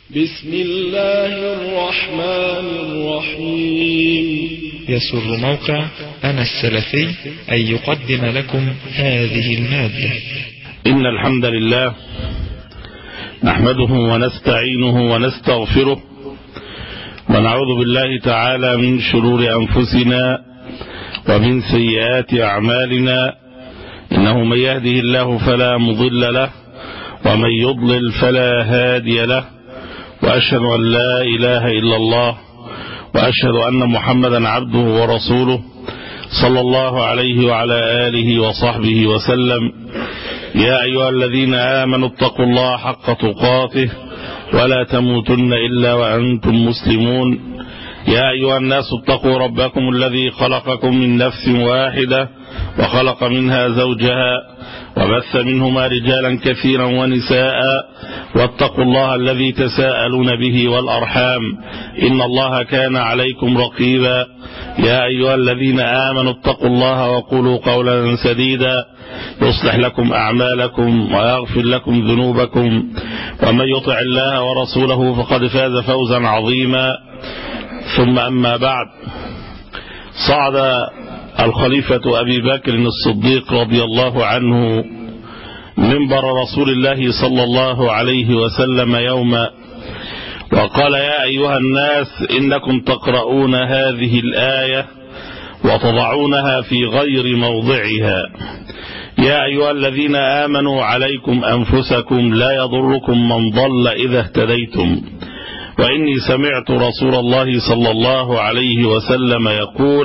بسم الله الرحمن الرحيم. يسر موقع أنا السلفي أن يقدم لكم هذه المادة. إن الحمد لله نحمده ونستعينه ونستغفره ونعوذ بالله تعالى من شرور أنفسنا ومن سيئات أعمالنا، إنه من يهده الله فلا مضل له ومن يضلل فلا هادي له، وأشهد أن لا إله إلا الله وأشهد أن محمدا عبده ورسوله صلى الله عليه وعلى آله وصحبه وسلم. يا أيها الذين آمنوا اتقوا الله حق تقاته ولا تموتن إلا وأنتم مسلمون. يا أيها الناس اتقوا ربكم الذي خلقكم من نفس واحدة وخلق منها زوجها وبث منهما رجالا كثيرا ونساء، واتقوا الله الذي تساءلون به والأرحام إن الله كان عليكم رقيبا. يا أيها الذين آمنوا اتقوا الله وقولوا قولا سديدا يصلح لكم أعمالكم ويغفر لكم ذنوبكم، ومن يطع الله ورسوله فقد فاز فوزا عظيما. ثم أما بعد، صعد الخليفة أبي بكر الصديق رضي الله عنه منبر رسول الله صلى الله عليه وسلم يوما وقال: يا أيها الناس، إنكم تقرؤون هذه الآية وتضعونها في غير موضعها. يا أيها الذين آمنوا عليكم أنفسكم لا يضركم من ضل إذا اهتديتم. وإني سمعت رسول الله صلى الله عليه وسلم يقول: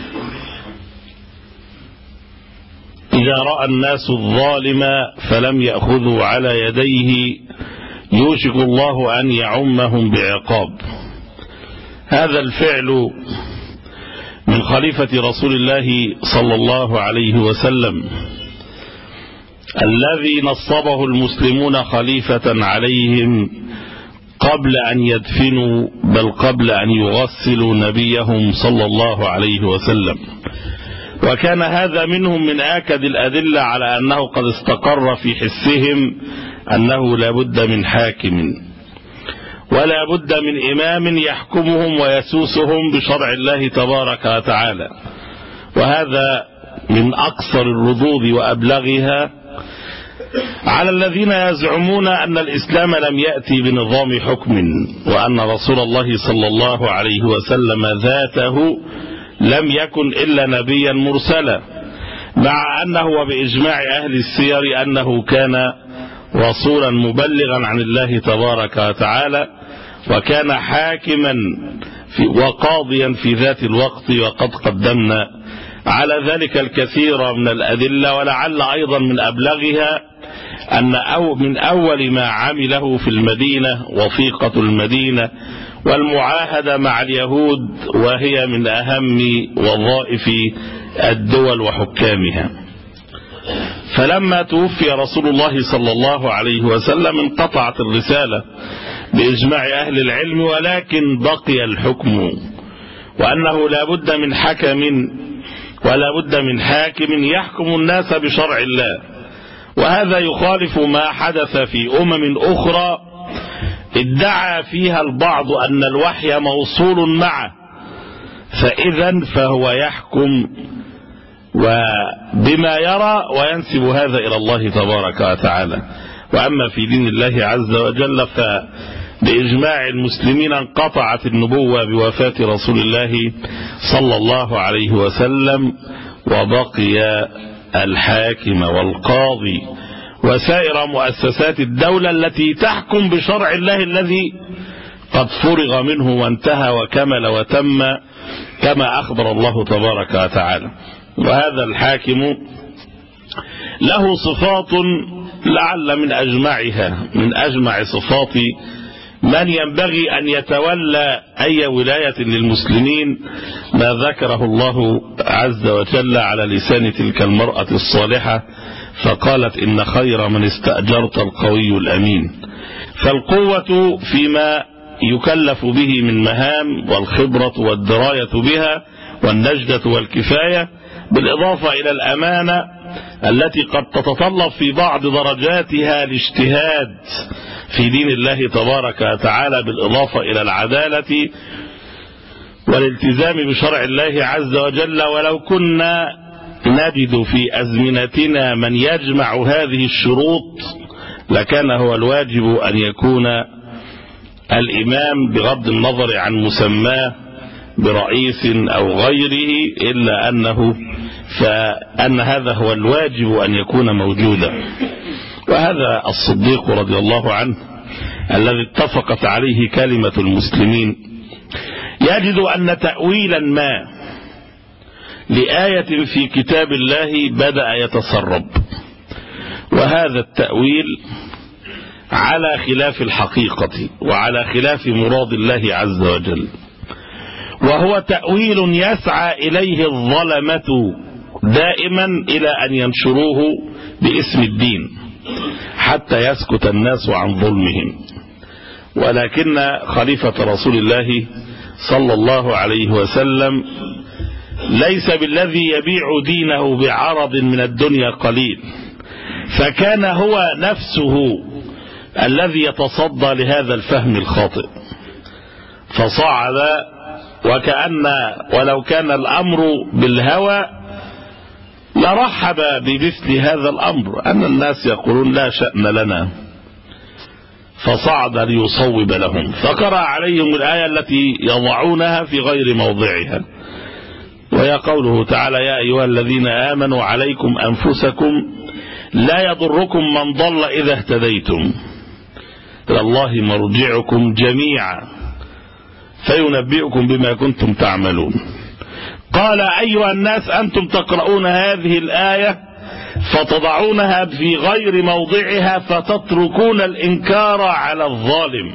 إذا رأى الناس الظالم فلم يأخذوا على يديه يوشك الله أن يعمهم بعقاب. هذا الفعل من خليفة رسول الله صلى الله عليه وسلم الذي نصبه المسلمون خليفة عليهم قبل أن يدفنوا، بل قبل أن يغسلوا نبيهم صلى الله عليه وسلم. وكان هذا منهم من آكد الأدلة على أنه قد استقر في حسهم أنه لا بد من حاكم ولا بد من إمام يحكمهم ويسوسهم بشرع الله تبارك وتعالى. وهذا من أقصر الردود وأبلغها على الذين يزعمون أن الإسلام لم يأتي بنظام حكم، وأن رسول الله صلى الله عليه وسلم ذاته لم يكن إلا نبيا مرسلا، مع أنه وبإجماع أهل السير أنه كان رسولا مبلغا عن الله تبارك وتعالى، وكان حاكما وقاضيا في ذات الوقت. وقد قدمنا على ذلك الكثير من الأدلة، ولعل أيضا من أبلغها أن من أول ما عمله في المدينة وثيقة المدينة والمعاهدة مع اليهود، وهي من أهم وظائف الدول وحكامها. فلما توفي رسول الله صلى الله عليه وسلم انقطعت الرسالة بإجماع أهل العلم، ولكن بقي الحكم، وأنه لا بد من حكم ولا بد من حاكم يحكم الناس بشرع الله. وهذا يخالف ما حدث في أمم أخرى ادعى فيها البعض أن الوحي موصول معه، فإذا فهو يحكم وبما يرى وينسب هذا إلى الله تبارك وتعالى. وأما في دين الله عز وجل فبإجماع المسلمين انقطعت النبوة بوفاة رسول الله صلى الله عليه وسلم، وبقي الحاكم والقاضي وسائر مؤسسات الدولة التي تحكم بشرع الله الذي قد فرغ منه وانتهى وكمل وتم كما أخبر الله تبارك وتعالى. وهذا الحاكم له صفات لعل من أجمع صفات من ينبغي أن يتولى أي ولاية للمسلمين، ما ذكره الله عز وجل على لسان تلك المرأة الصالحة، فقالت: إن خير من استأجرت القوي الأمين. فالقوة فيما يكلف به من مهام، والخبرة والدراية بها، والنجدة والكفاية، بالإضافة إلى الأمانة التي قد تتطلب في بعض درجاتها الاجتهاد في دين الله تبارك وتعالى بالإضافة إلى العدالة والالتزام بشرع الله عز وجل. ولو كنا نجد في أزمنتنا من يجمع هذه الشروط لكان هو الواجب أن يكون الإمام بغض النظر عن مسماه برئيس أو غيره، إلا فأن هذا هو الواجب أن يكون موجودا. وهذا الصديق رضي الله عنه الذي اتفقت عليه كلمة المسلمين يجد أن تأويلا ما لآية في كتاب الله بدأ يتسرب، وهذا التأويل على خلاف الحقيقة وعلى خلاف مراد الله عز وجل، وهو تأويل يسعى إليه الظلمة دائما إلى أن ينشروه باسم الدين حتى يسكت الناس عن ظلمهم. ولكن خليفة رسول الله صلى الله عليه وسلم ليس بالذي يبيع دينه بعرض من الدنيا قليل، فكان هو نفسه الذي يتصدى لهذا الفهم الخاطئ، فصعد ولو كان الأمر بالهوى لرحب بمثل هذا الأمر، أن الناس يقولون لا شأن لنا، فصعد ليصوب لهم، فقرأ عليهم الآية التي يضعونها في غير موضعها، وهي قوله تعالى: يا أيها الذين آمنوا عليكم أنفسكم لا يضركم من ضل إذا اهتديتم إلى الله مرجعكم جميعا فينبئكم بما كنتم تعملون. قال: أيها الناس أنتم تقرؤون هذه الآية فتضعونها في غير موضعها فتتركون الإنكار على الظالم.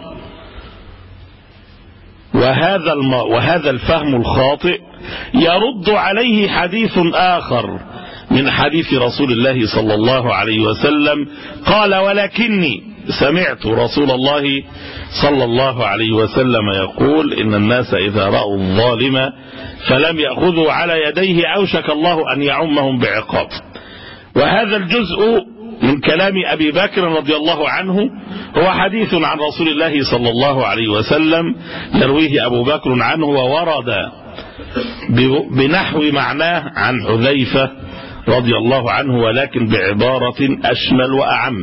وهذا الفهم الخاطئ يرد عليه حديث آخر من حديث رسول الله صلى الله عليه وسلم قال: ولكني سمعت رسول الله صلى الله عليه وسلم يقول: إن الناس إذا رأوا الظالم فلم يأخذوا على يديه أوشك الله أن يعمهم بعقاب. وهذا الجزء من كلام أبي بكر رضي الله عنه هو حديث عن رسول الله صلى الله عليه وسلم يرويه أبو بكر عنه، وورد بنحو معناه عن حذيفة رضي الله عنه ولكن بعبارة أشمل وأعم،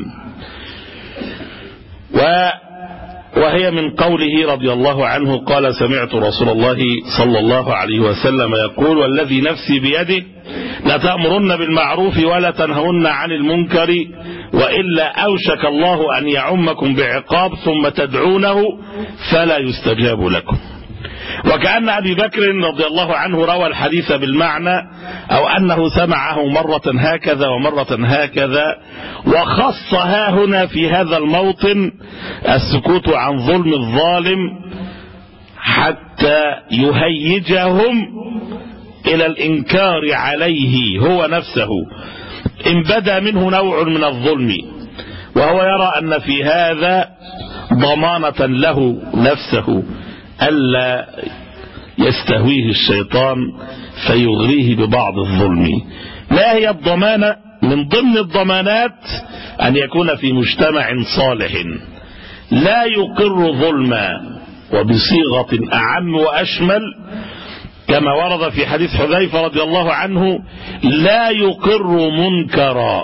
وهي من قوله رضي الله عنه قال: سمعت رسول الله صلى الله عليه وسلم يقول: والذي نفسي بيده لتأمرن بالمعروف ولا تنهون عن المنكر وإلا أوشك الله أن يعمكم بعقاب ثم تدعونه فلا يستجاب لكم. وكأن أبي بكر رضي الله عنه روى الحديث بالمعنى، أو أنه سمعه مرة هكذا ومرة هكذا، وخصها هنا في هذا الموطن السكوت عن ظلم الظالم حتى يهيجهم إلى الإنكار عليه هو نفسه إن بدا منه نوع من الظلم، وهو يرى أن في هذا ضمانة له نفسه ألا يستهويه الشيطان فيغريه ببعض الظلم. ما هي الضمانة؟ من ضمن الضمانات أن يكون في مجتمع صالح لا يقر ظلما، وبصيغة أعم وأشمل كما ورد في حديث حذيفة رضي الله عنه: لا يقر منكرا.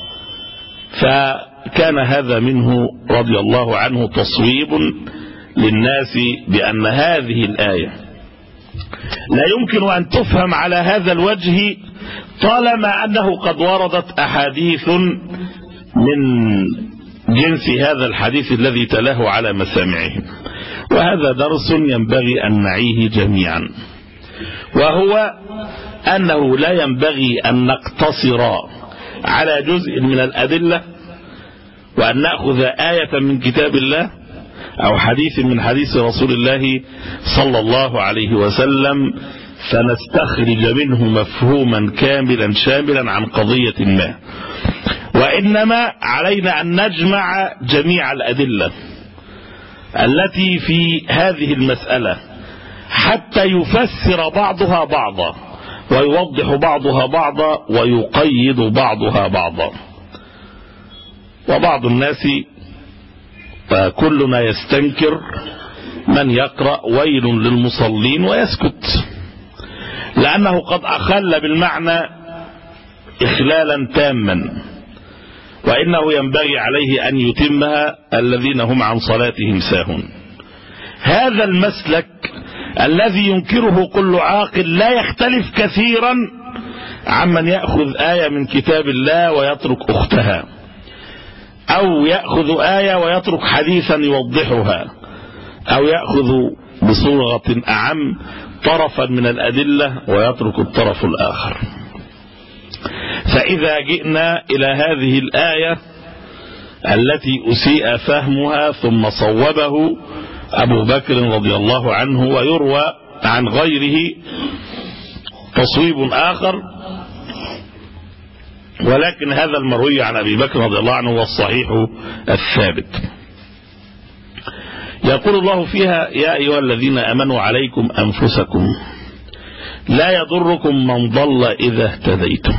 فكان هذا منه رضي الله عنه تصويب للناس بأن هذه الآية لا يمكن أن تفهم على هذا الوجه طالما أنه قد وردت أحاديث من جنس هذا الحديث الذي تلاه على مسامعهم. وهذا درس ينبغي أن نعيه جميعا، وهو أنه لا ينبغي أن نقتصر على جزء من الأدلة وأن نأخذ آية من كتاب الله أو حديث من حديث رسول الله صلى الله عليه وسلم فنستخرج منه مفهوما كاملا شاملا عن قضية ما، وإنما علينا أن نجمع جميع الأدلة التي في هذه المسألة حتى يفسر بعضها بعضا. ويوضح بعضها بعضا ويقيد بعضها بعضا. وبعض الناس كلنا يستنكر من يقرأ ويل للمصلين ويسكت، لأنه قد أخل بالمعنى إخلالا تاما، وإنه ينبغي عليه أن يتمها الذين هم عن صلاتهم ساهون. هذا المسلك الذي ينكره كل عاقل لا يختلف كثيرا عمن يأخذ آية من كتاب الله ويترك أختها، أو يأخذ آية ويترك حديثا يوضحها، أو يأخذ بصورة أعم طرفا من الأدلة ويترك الطرف الآخر. فإذا جئنا إلى هذه الآية التي أسيء فهمها ثم صوبه أبو بكر رضي الله عنه، ويروى عن غيره تصويب آخر، ولكن هذا المروي عن أبي بكر رضي الله عنه هو الصحيح الثابت. يقول الله فيها: يا أيها الذين آمنوا عليكم أنفسكم لا يضركم من ضل إذا اهتديتم.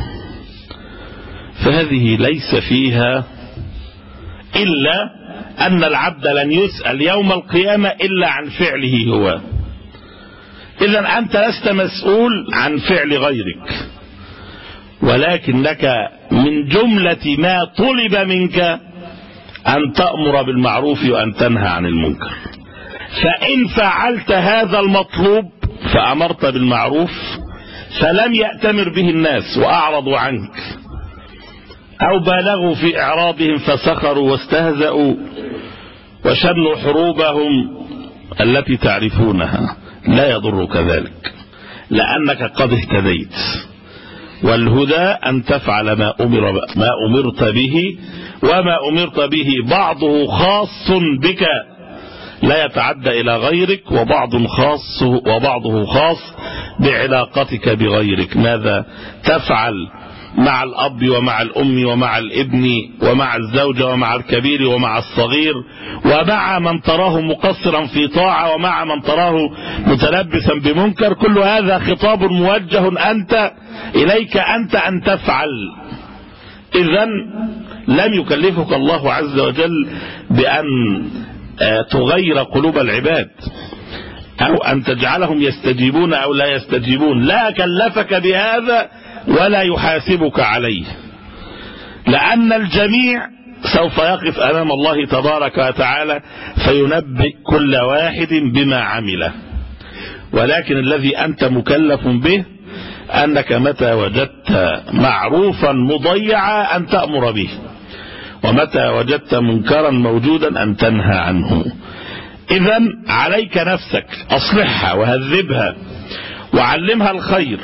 فهذه ليس فيها إلا أن العبد لن يسأل يوم القيامة إلا عن فعله هو. إذن أنت لست مسؤول عن فعل غيرك، ولكن لك من جملة ما طلب منك أن تأمر بالمعروف وأن تنهى عن المنكر. فإن فعلت هذا المطلوب فأمرت بالمعروف فلم يأتمر به الناس وأعرضوا عنك، أو بالغوا في إعراضهم فسخروا واستهزأوا وشنوا حروبهم التي تعرفونها، لا يضرك ذلك، لأنك قد اهتديت. والهدى أن تفعل ما أمرت به، وما أمرت به بعضه خاص بك لا يتعدى إلى غيرك، وبعضه خاص بعلاقتك بغيرك. ماذا تفعل مع الأب ومع الأم ومع الابن ومع الزوجة ومع الكبير ومع الصغير، ومع من تراه مقصرا في طاعة ومع من تراه متلبسا بمنكر، كل هذا خطاب موجه إليك أنت أن تفعل. إذن لم يكلفك الله عز وجل بأن تغير قلوب العباد أو أن تجعلهم يستجيبون أو لا يستجيبون، لا كلفك بهذا ولا يحاسبك عليه، لأن الجميع سوف يقف أمام الله تبارك وتعالى فينبئ كل واحد بما عمله. ولكن الذي أنت مكلف به أنك متى وجدت معروفا مضيعا أن تأمر به، ومتى وجدت منكرا موجودا أن تنهى عنه. إذن عليك نفسك، أصلحها وهذبها وعلمها الخير،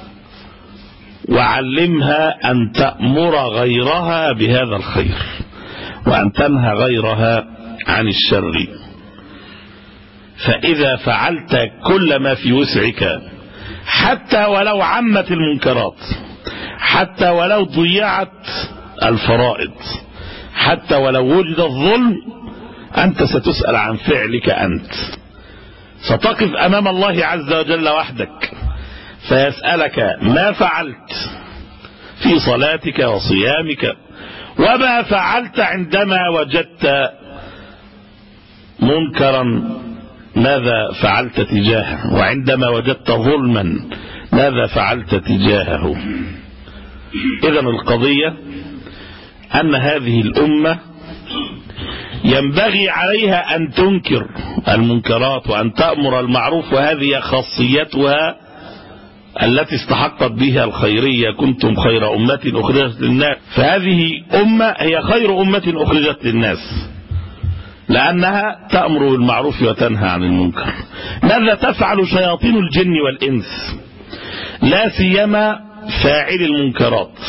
وعلمها أن تأمر غيرها بهذا الخير، وأن تنهى غيرها عن الشر. فإذا فعلت كل ما في وسعك، حتى ولو عمت المنكرات، حتى ولو ضيعت الفرائض، حتى ولو وجد الظلم، أنت ستسأل عن فعلك أنت. ستقف أمام الله عز وجل وحدك فيسألك ما فعلت في صلاتك وصيامك، وما فعلت عندما وجدت منكرا ماذا فعلت تجاهه، وعندما وجدت ظلما ماذا فعلت تجاهه. إذن القضية أن هذه الأمة ينبغي عليها أن تنكر المنكرات وأن تأمر المعروف، وهذه خاصيتها التي استحقت بها الخيرية: كنتم خير أمة أخرجت للناس. فهذه أمة هي خير أمة أخرجت للناس، لأنها تأمر بالمعروف وتنهى عن المنكر. ماذا تفعل شياطين الجن والإنس، لا سيما فاعل المنكرات،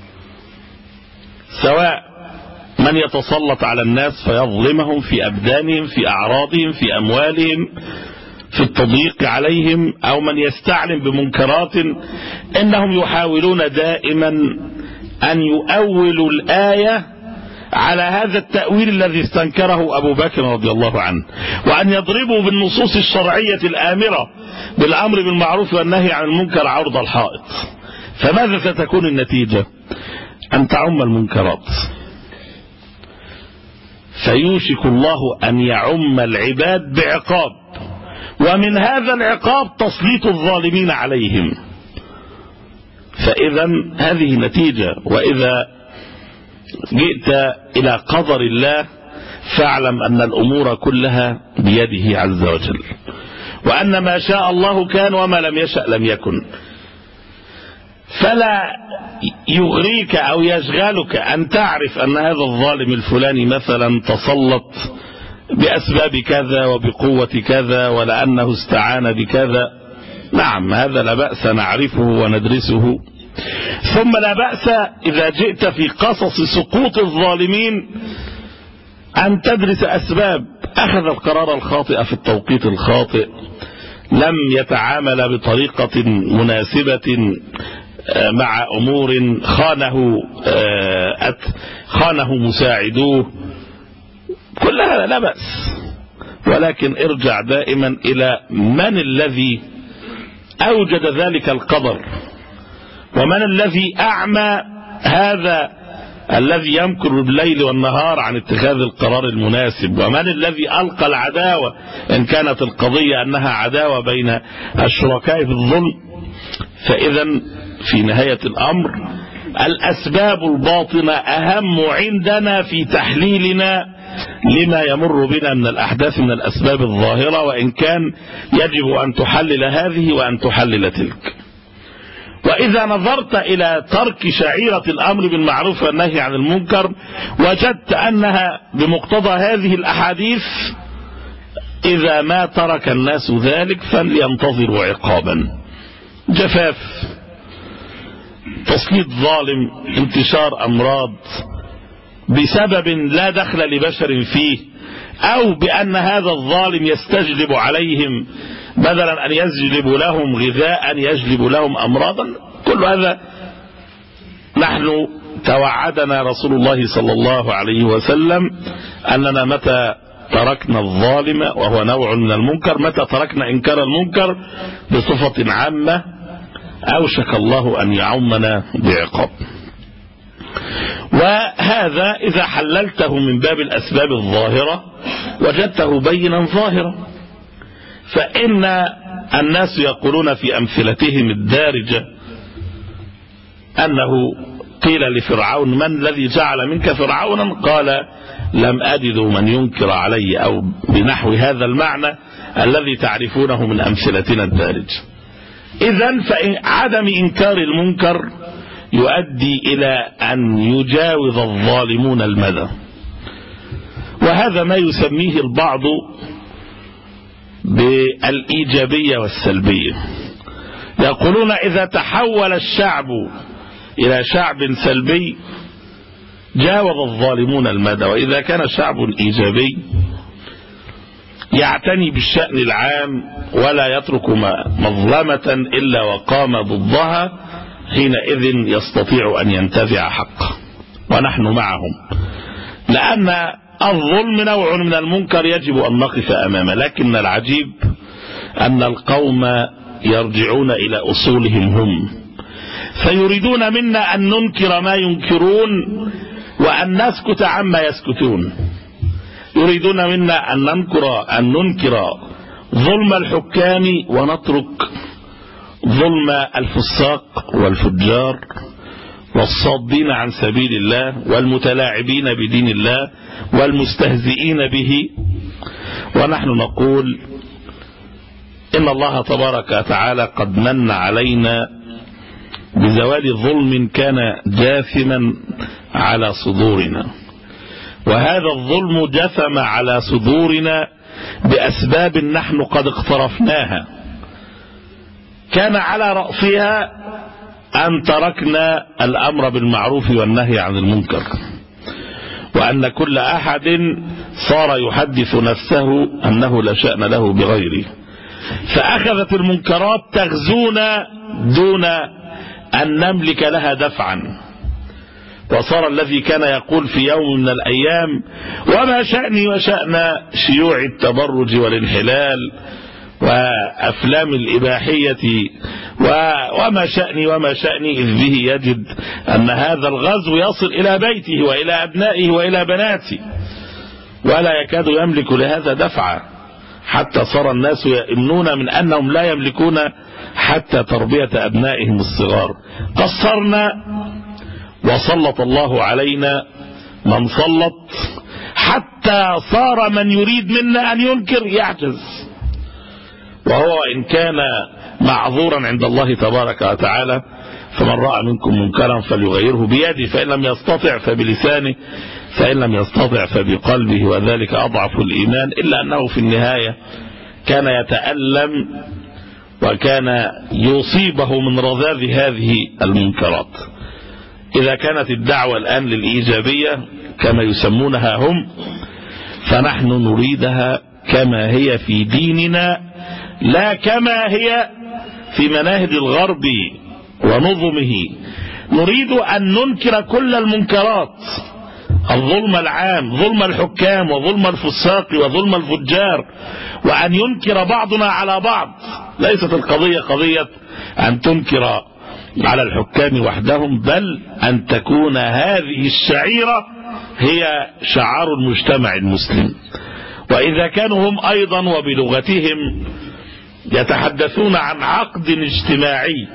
سواء من يتسلط على الناس فيظلمهم في أبدانهم، في أعراضهم، في أموالهم، في التضييق عليهم، أو من يستعلم بمنكرات، إنهم يحاولون دائما أن يؤولوا الآية على هذا التأويل الذي استنكره أبو بكر رضي الله عنه، وأن يضربوا بالنصوص الشرعية الآمرة بالأمر بالمعروف والنهي عن المنكر عرض الحائط. فماذا ستكون النتيجة؟ أن تعم المنكرات، فيوشك الله أن يعم العباد بعقاب، ومن هذا العقاب تسليط الظالمين عليهم. فإذا هذه نتيجة. وإذا جئت إلى قدر الله فاعلم أن الأمور كلها بيده عز وجل، وأن ما شاء الله كان وما لم يشأ لم يكن. فلا يغريك أو يشغلك أن تعرف أن هذا الظالم الفلاني مثلا تسلط بأسباب كذا وبقوة كذا ولأنه استعان بكذا. نعم، هذا لا بأس نعرفه وندرسه. ثم لا بأس إذا جئت في قصص سقوط الظالمين أن تدرس أسباب. أخذ القرار الخاطئ في التوقيت الخاطئ، لم يتعامل بطريقة مناسبة مع أمور خانه مساعدوه، كل هذا لا بأس. ولكن ارجع دائما إلى من الذي أوجد ذلك القدر، ومن الذي أعمى هذا الذي يمكر بالليل والنهار عن اتخاذ القرار المناسب، ومن الذي ألقى العداوة إن كانت القضية أنها عداوة بين الشركاء في الظلم. فإذا في نهاية الأمر الأسباب الباطنة أهم عندنا في تحليلنا لما يمر بنا من الأحداث من الأسباب الظاهرة، وإن كان يجب أن تحلل هذه وأن تحلل تلك. وإذا نظرت إلى ترك شعيرة الأمر بالمعروف والنهي عن المنكر وجدت أنها بمقتضى هذه الأحاديث، إذا ما ترك الناس ذلك فلينتظروا عقابا: جفاف، تسليط ظالم، انتشار أمراض بسبب لا دخل لبشر فيه، أو بأن هذا الظالم يستجلب عليهم بدلا أن يجلب لهم غذاء يجلب لهم أمراضا. كل هذا نحن توعدنا رسول الله صلى الله عليه وسلم أننا متى تركنا الظالم وهو نوع من المنكر، متى تركنا إنكار المنكر بصفة عامة، أوشك الله أن يعمنا بعقاب. وهذا إذا حللته من باب الأسباب الظاهرة وجدته بينا ظاهرا. فإن الناس يقولون في أمثلتهم الدارجة أنه قيل لفرعون: من الذي جعل منك فرعونا؟ قال: لم أجد من ينكر علي، أو بنحو هذا المعنى الذي تعرفونه من أمثلتنا الدارجة. إذن فعدم إنكار المنكر يؤدي إلى أن يجاوز الظالمون المدى، وهذا ما يسميه البعض بالإيجابية والسلبية. يقولون إذا تحول الشعب إلى شعب سلبي جاوز الظالمون المدى، وإذا كان شعب إيجابي يعتني بالشأن العام ولا يترك مظلمة إلا وقام ضدها، حينئذ يستطيع أن ينتزع حقه. ونحن معهم، لأن الظلم نوع من المنكر يجب أن نقف أمامه. لكن العجيب أن القوم يرجعون إلى أصولهم هم، فيريدون منا أن ننكر ما ينكرون وأن نسكت عما يسكتون. يريدون منا أن ننكر ظلم الحكام ونترك ظلم الفساق والفجار والصادين عن سبيل الله والمتلاعبين بدين الله والمستهزئين به. ونحن نقول إن الله تبارك وتعالى قد من علينا بزوال ظلم كان جاثما على صدورنا، وهذا الظلم جثم على صدورنا بأسباب نحن قد اقترفناها، كان على رأسها أن تركنا الأمر بالمعروف والنهي عن المنكر، وأن كل أحد صار يحدث نفسه أنه لا شأن له بغيره، فأخذت المنكرات تغزونا دون أن نملك لها دفعا. وصار الذي كان يقول في يوم من الأيام وما شأني وشأن شيوع التبرج والانحلال وأفلام الإباحية وما شأني إذ به يجد أن هذا الغزو يصل إلى بيته وإلى أبنائه وإلى بناته، ولا يكاد يملك لهذا دفعا، حتى صار الناس يؤمنون من أنهم لا يملكون حتى تربية أبنائهم الصغار. قصرنا وسلط الله علينا من سلط، حتى صار من يريد منا أن ينكر يعجز، وهو إن كان معذورا عند الله تبارك وتعالى. فمن رأى منكم منكرا فليغيره بيده، فإن لم يستطع فبلسانه، فإن لم يستطع فبقلبه، وذلك أضعف الإيمان. إلا أنه في النهاية كان يتألم وكان يصيبه من رذاذ هذه المنكرات. إذا كانت الدعوة الآن للإيجابية كما يسمونها هم، فنحن نريدها كما هي في ديننا، لا كما هي في مناهج الغرب ونظمه. نريد أن ننكر كل المنكرات، الظلم العام، ظلم الحكام وظلم الفساق وظلم الفجار، وأن ينكر بعضنا على بعض. ليست القضية قضية أن تنكر على الحكام وحدهم، بل أن تكون هذه الشعيرة هي شعار المجتمع المسلم. وإذا كانوا هم أيضا وبلغتهم يتحدثون عن عقد اجتماعي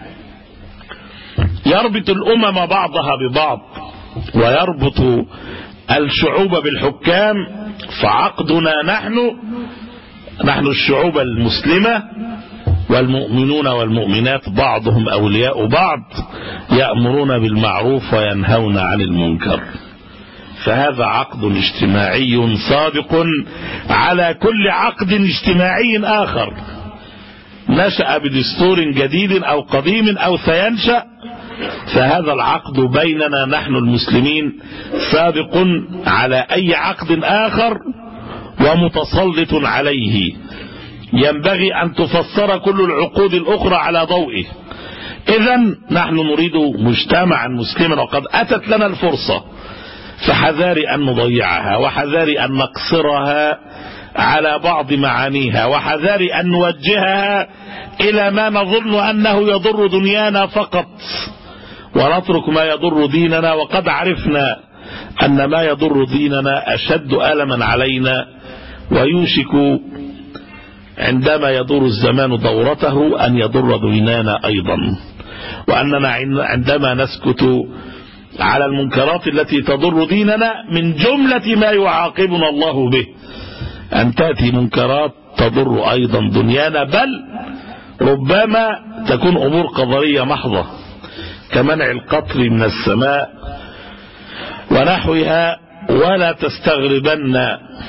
يربط الأمم بعضها ببعض ويربط الشعوب بالحكام، فعقدنا نحن الشعوب المسلمة والمؤمنون والمؤمنات بعضهم أولياء بعض، يأمرون بالمعروف وينهون عن المنكر. فهذا عقد اجتماعي سابق على كل عقد اجتماعي آخر نشأ بدستور جديد أو قديم أو سينشأ. فهذا العقد بيننا نحن المسلمين سابق على أي عقد آخر ومتسلط عليه، ينبغي أن تفسر كل العقود الأخرى على ضوئه. إذن نحن نريد مجتمعا مسلما، وقد أتت لنا الفرصة، فحذار أن نضيعها، وحذار أن نقصرها على بعض معانيها، وحذار أن نوجهها إلى ما نظن أنه يضر دنيانا فقط، ونترك ما يضر ديننا. وقد عرفنا أن ما يضر ديننا أشد ألما علينا، ويوشك عندما يدور الزمان دورته أن يضر ديننا أيضا. وأننا عندما نسكت على المنكرات التي تضر ديننا من جملة ما يعاقبنا الله به أن تأتي منكرات تضر أيضا دنيانا، بل ربما تكون أمور قدرية محضة كمنع القطر من السماء ونحوها. ولا تستغربن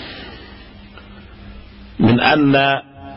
من أن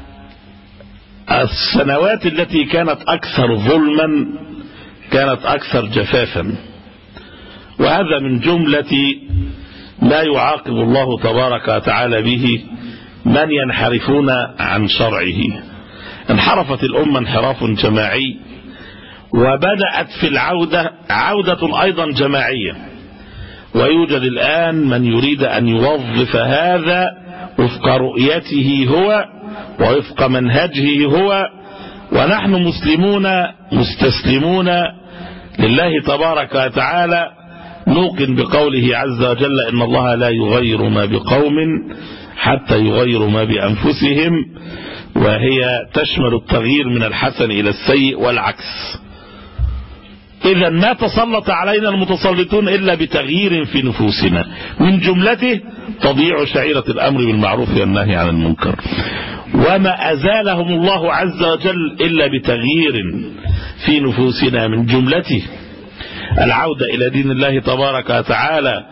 السنوات التي كانت أكثر ظلما كانت أكثر جفافا، وهذا من جملة ما يعاقب الله تبارك وتعالى به من ينحرفون عن شرعه. انحرفت الأمة انحراف جماعي، وبدأت في عودة أيضا جماعية، ويوجد الآن من يريد أن يوظف هذا وفق رؤيته هو ووفق منهجه هو. ونحن مسلمون مستسلمون لله تبارك وتعالى، نوقن بقوله عز وجل إن الله لا يغير ما بقوم حتى يغيروا ما بأنفسهم، وهي تشمل التغيير من الحسن إلى السيء والعكس. إذا ما تسلط علينا المتسلطون إلا بتغيير في نفوسنا، من جملته تضييع شعيرة الأمر بالمعروف والنهي عن المنكر. وما أزالهم الله عز وجل إلا بتغيير في نفوسنا، من جملته العودة إلى دين الله تبارك وتعالى،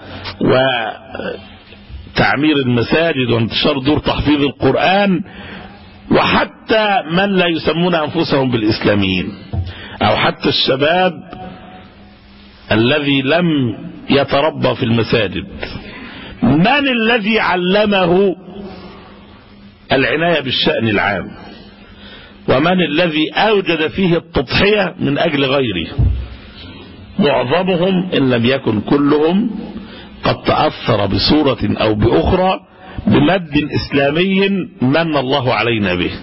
وتعمير المساجد وانتشار دور تحفيظ القرآن. وحتى من لا يسمون أنفسهم بالإسلاميين، أو حتى الشباب الذي لم يتربى في المساجد، من الذي علمه العناية بالشأن العام؟ ومن الذي أوجد فيه التضحية من أجل غيره؟ معظمهم إن لم يكن كلهم قد تأثر بصورة أو بأخرى بمد إسلامي من الله علينا به.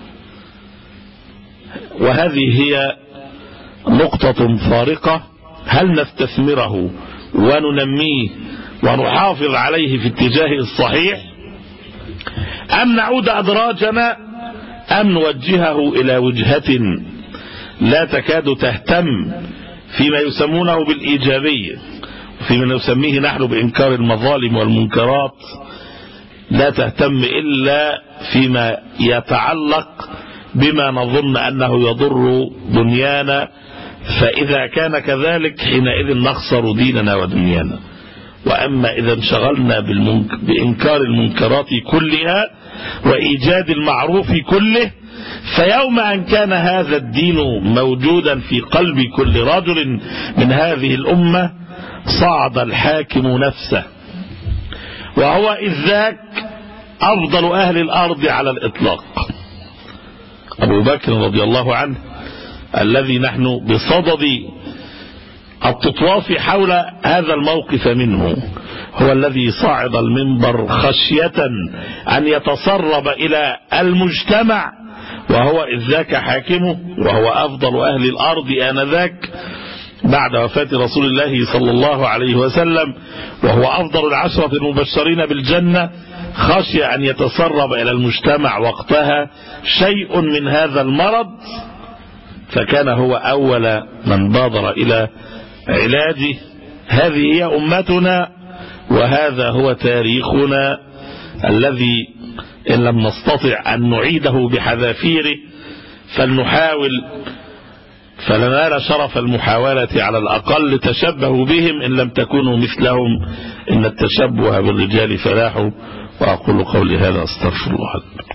وهذه هي نقطة فارقة، هل نستثمره وننميه ونحافظ عليه في اتجاه الصحيح، أم نعود أدراجنا، أم نوجهه إلى وجهة لا تكاد تهتم فيما يسمونه بالإيجابية وفيما نسميه نحن بإنكار المظالم والمنكرات، لا تهتم إلا فيما يتعلق بما نظن أنه يضر دنيانا، فإذا كان كذلك حينئذ نخسر ديننا ودنيانا. وأما إذا انشغلنا بإنكار المنكرات كلها وإيجاد المعروف كله، فيوم أن كان هذا الدين موجودا في قلب كل رجل من هذه الأمة صعد الحاكم نفسه، وهو إذ ذاك أفضل أهل الأرض على الإطلاق، أبو بكر رضي الله عنه، الذي نحن بصدد التطواف حول هذا الموقف منه، هو الذي صعد المنبر خشية أن يتسرب إلى المجتمع وهو إذ ذاك حاكمه، وهو أفضل أهل الأرض آنذاك بعد وفاة رسول الله صلى الله عليه وسلم، وهو أفضل العشرة المبشرين بالجنة، خشي أن يتسرب إلى المجتمع وقتها شيء من هذا المرض، فكان هو أول من بادر إلى علاجه. هذه هي أمتنا، وهذا هو تاريخنا الذي إن لم نستطع أن نعيده بحذافيره فلنحاول، فلنال شرف المحاولة على الأقل. تشبهوا بهم إن لم تكونوا مثلهم، إن التشبه بالرجال فلاح. وأقول قولي هذا أستغفر الله لي.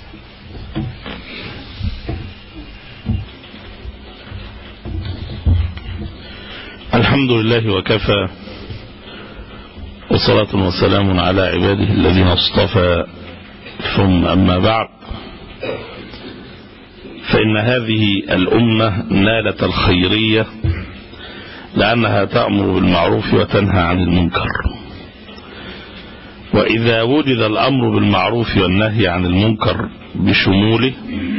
الحمد لله وكفى، والصلاة والسلام على عباده الذين اصطفى، ثم أما بعد، فإن هذه الأمة نالت الخيرية لأنها تأمر بالمعروف وتنهى عن المنكر، وإذا وجد الأمر بالمعروف والنهي عن المنكر بشموله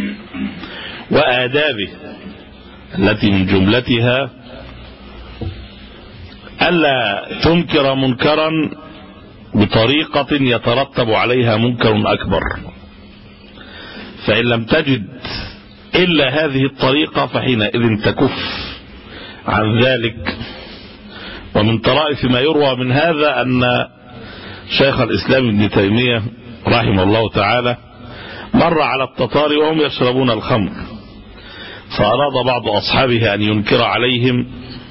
وآدابه التي من جملتها ألا تنكر منكرا بطريقة يترتب عليها منكر أكبر، فإن لم تجد إلا هذه الطريقة فحينئذ تكف عن ذلك. ومن طرائف ما يروى من هذا أن شيخ الإسلام ابن تيمية رحمه الله تعالى مر على التتار وهم يشربون الخمر، فأراد بعض أصحابه أن ينكر عليهم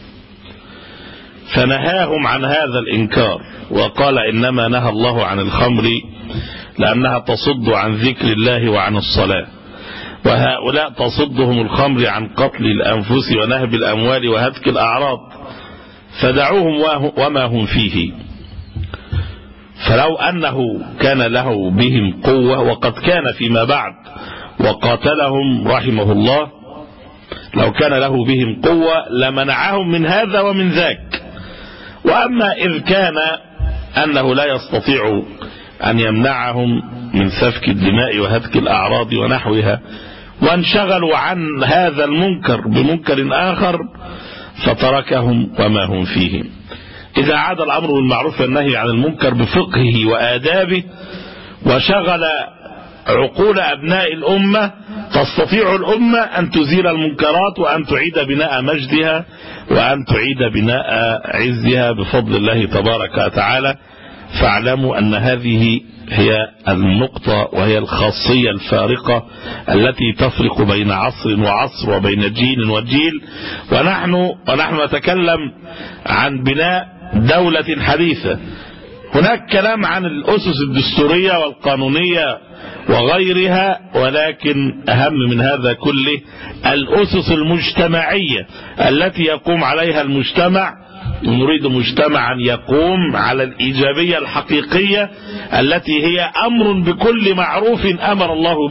فنهاهم عن هذا الإنكار، وقال إنما نهى الله عن الخمر لأنها تصد عن ذكر الله وعن الصلاة، وهؤلاء تصدهم الخمر عن قتل الأنفس ونهب الأموال وهتك الأعراض، فدعوهم وما هم فيه. فلو أنه كان له بهم قوة، وقد كان فيما بعد وقاتلهم رحمه الله، لو كان له بهم قوة لمنعهم من هذا ومن ذاك. وأما إذ كان أنه لا يستطيع أن يمنعهم من سفك الدماء وهتك الأعراض ونحوها، وانشغلوا عن هذا المنكر بمنكر آخر، فتركهم وما هم فيه. إذا عاد الأمر بالمعروف والنهي عن المنكر بفقهه وآدابه وشغل عقول أبناء الأمة، تستطيع الأمة أن تزيل المنكرات وأن تعيد بناء مجدها وأن تعيد بناء عزها بفضل الله تبارك وتعالى. فاعلموا أن هذه هي النقطة وهي الخاصية الفارقة التي تفرق بين عصر وعصر وبين جيل وجيل. ونحن نتكلم عن بناء دولة حديثة. هناك كلام عن الأسس الدستورية والقانونية وغيرها، ولكن أهم من هذا كله الأسس المجتمعية التي يقوم عليها المجتمع. نريد مجتمعا يقوم على الإيجابية الحقيقية التي هي أمر بكل معروف أمر الله به،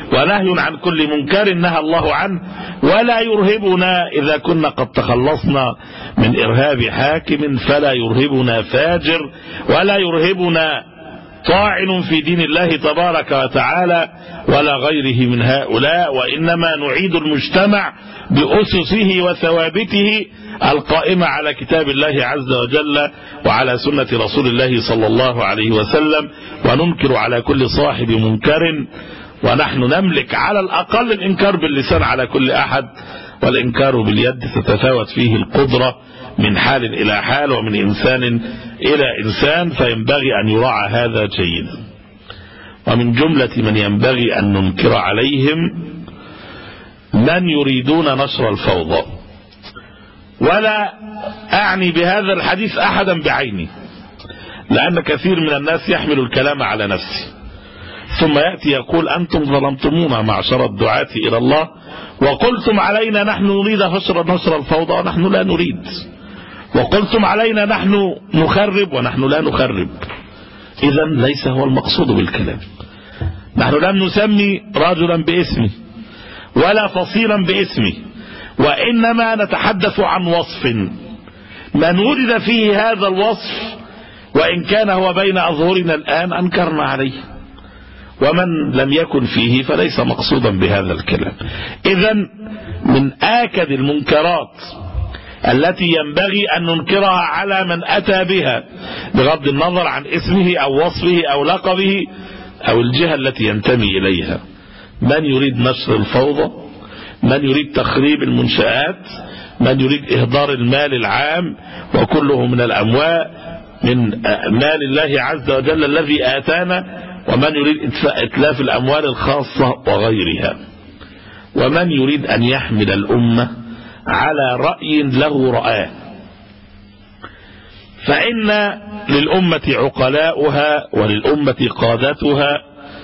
ونهي عن كل منكر نهى الله عنه، ولا يرهبنا إذا كنا قد تخلصنا من إرهاب حاكم، فلا يرهبنا فاجر، ولا يرهبنا طاعن في دين الله تبارك وتعالى ولا غيره من هؤلاء، وإنما نعيد المجتمع بأسسه وثوابته القائمة على كتاب الله عز وجل وعلى سنة رسول الله صلى الله عليه وسلم، وننكر على كل صاحب منكر، ونحن نملك على الأقل الإنكار باللسان على كل أحد، والإنكار باليد تتفاوت فيه القدرة من حال إلى حال ومن إنسان إلى إنسان، فينبغي أن يراعى هذا جيدا. ومن جملة من ينبغي أن ننكر عليهم من يريدون نشر الفوضى، ولا أعني بهذا الحديث أحدا بعينه، لأن كثير من الناس يحمل الكلام على نفسه ثم يأتي يقول أنتم ظلمتمونا معشر الدعاة إلى الله، وقلتم علينا نحن نريد نشر الفوضى ونحن لا نريد، وقلتم علينا نحن نخرب ونحن لا نخرب. إذن ليس هو المقصود بالكلام. نحن لم نسمي رجلا باسمه ولا فصيلا باسمه، وإنما نتحدث عن وصف من ولد فيه هذا الوصف، وإن كان هو بين أظهرنا الآن أنكرنا عليه، ومن لم يكن فيه فليس مقصودا بهذا الكلام. إذن من آكد المنكرات التي ينبغي أن ننكرها على من أتى بها بغض النظر عن اسمه أو وصفه أو لقبه أو الجهة التي ينتمي إليها، من يريد نشر الفوضى، من يريد تخريب المنشآت، من يريد إهدار المال العام وكله من الأموال من مال الله عز وجل الذي آتانا، ومن يريد إتلاف الأموال الخاصة وغيرها، ومن يريد أن يحمل الأمة على رأي له رأاه. فإن للأمة عقلاؤها وللأمة قادتها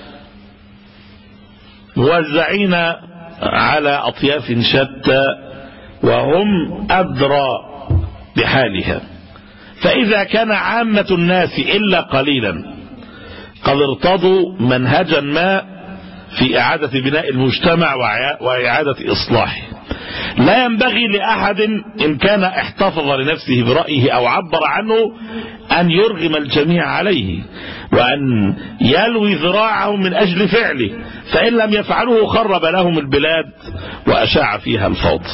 موزعين على أطياف شتى، وهم أدرى بحالها. فإذا كان عامة الناس إلا قليلا قد ارتضوا منهجا ما في إعادة بناء المجتمع وإعادة إصلاحه، لا ينبغي لأحد إن كان احتفظ لنفسه برأيه أو عبر عنه أن يرغم الجميع عليه وأن يلوي ذراعهم من أجل فعله، فإن لم يفعله خرب لهم البلاد وأشاع فيها الفوضى.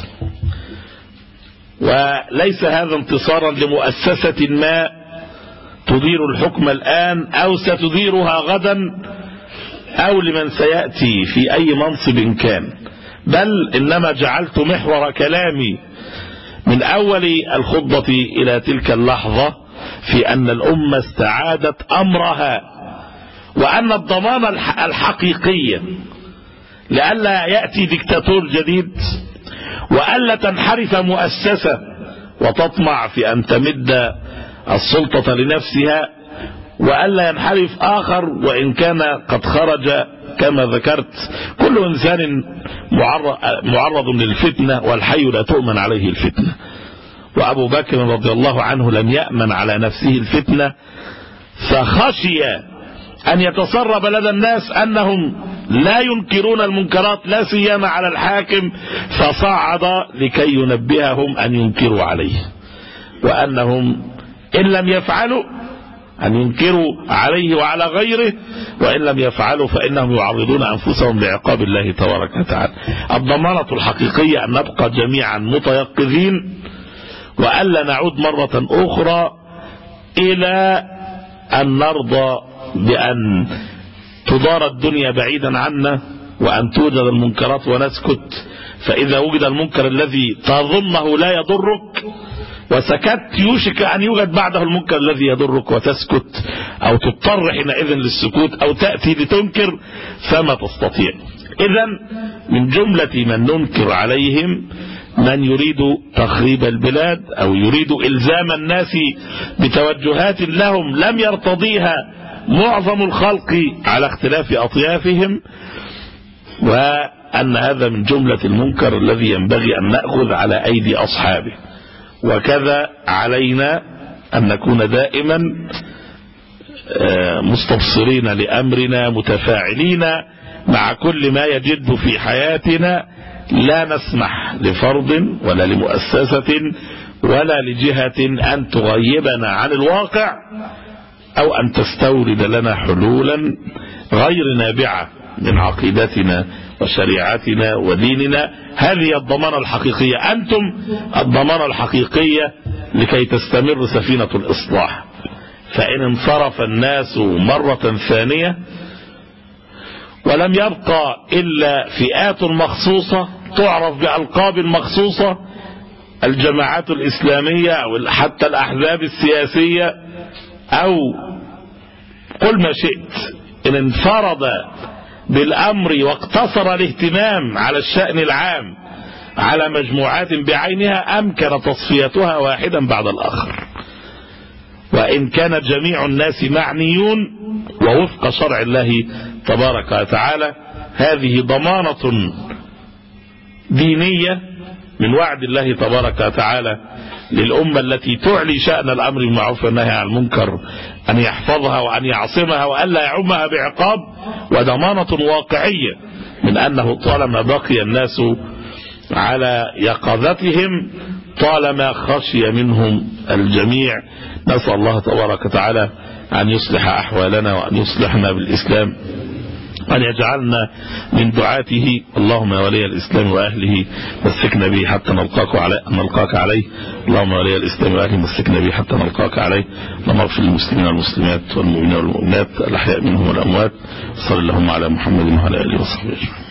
وليس هذا انتصارا لمؤسسة ما تدير الحكم الآن أو ستديرها غدا أو لمن سيأتي في أي منصب كان، بل إنما جعلت محور كلامي من أول الخطبة إلى تلك اللحظة في أن الأمة استعادت أمرها، وأن الضمان الحقيقي لئلا يأتي ديكتاتور جديد، وألا تنحرف مؤسسة وتطمع في أن تمد السلطة لنفسها، وألا ينحرف آخر وإن كان قد خرج كما ذكرت. كل إنسان معرض للفتنة، والحي لا تؤمن عليه الفتنة، وأبو بكر رضي الله عنه لم يأمن على نفسه الفتنة، فخشي أن يتسرب لدى الناس أنهم لا ينكرون المنكرات لا سيما على الحاكم، فصعد لكي ينبههم أن ينكروا عليه، وأنهم إن لم يفعلوا أن ينكروا عليه وعلى غيره، وإن لم يفعلوا فإنهم يعرضون أنفسهم لعقاب الله تبارك وتعالى. الضمانة الحقيقية أن نبقى جميعا متيقظين، وألا نعود مرة أخرى إلى أن نرضى بأن تدار الدنيا بعيدا عنا وأن توجد المنكرات ونسكت، فإذا وجد المنكر الذي تظنه لا يضرك وسكت يوشك أن يوجد بعده المنكر الذي يضرك وتسكت، أو تضطر حينئذ للسكوت، أو تأتي لتنكر فما تستطيع. إذن من جملة من ننكر عليهم من يريد تخريب البلاد أو يريد إلزام الناس بتوجهات لهم لم يرتضيها معظم الخلق على اختلاف أطيافهم، وأن هذا من جملة المنكر الذي ينبغي أن نأخذ على أيدي أصحابه. وكذا علينا أن نكون دائما مستبصرين لأمرنا، متفاعلين مع كل ما يجد في حياتنا لا نسمح لفرد ولا لمؤسسة ولا لجهة أن تغيبنا عن الواقع أو أن تستورد لنا حلولا غير نابعة من عقيدتنا وشريعتنا وديننا. هذه الضمانة الحقيقية، أنتم الضمانة الحقيقية لكي تستمر سفينة الإصلاح. فإن انصرف الناس مرة ثانية ولم يبقى إلا فئات مخصوصة تعرف بألقاب مخصوصة، الجماعات الإسلامية أو حتى الأحزاب السياسية أو قل ما شئت، إن انفرد بالأمر واقتصر الاهتمام على الشأن العام على مجموعات بعينها، أمكن تصفيتها واحدا بعد الآخر. وإن كان جميع الناس معنيون ووفق شرع الله تبارك وتعالى، هذه ضمانة دينية من وعد الله تبارك وتعالى للأمة التي تعلي شأن الأمر بالمعروف والنهي عن المنكر أن يحفظها وأن يعصمها وألا يعمها بعقاب، ودمانة واقعية من أنه طالما بقي الناس على يقظتهم طالما خشي منهم الجميع. نسأل الله تبارك وتعالى أن يصلح أحوالنا وأن يصلحنا بالإسلام وأن يجعلنا من دعاته. اللهم يا ولي الإسلام وأهله مسكنا به حتى نلقاك عليه. اللهم يا ولي الإسلام وأهله مسكنا به حتى نلقاك عليه. اللهم اغفر للمسلمين والمسلمات والمؤمنين والمؤمنات الأحياء منهم والأموات. صلى اللهم على محمد وعلى آله وصحبه أجمعين.